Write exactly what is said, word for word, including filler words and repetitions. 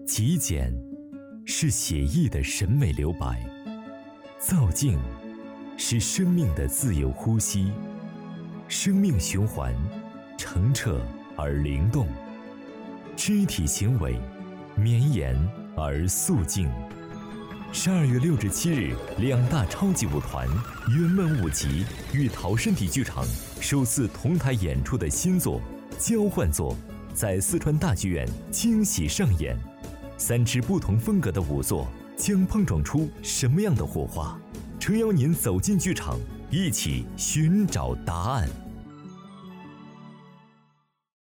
极简是写意的审美留白，造境是生命的自由呼吸，生命循环澄澈而灵动，肢体行为绵延而肃静。十二月六至七日，两大超级舞团云门舞集与陶身体剧场首次同台演出的新作《交换作》在四川大剧院惊喜上演。三支不同风格的舞作将碰撞出什么样的火花？诚邀您走进剧场，一起寻找答案。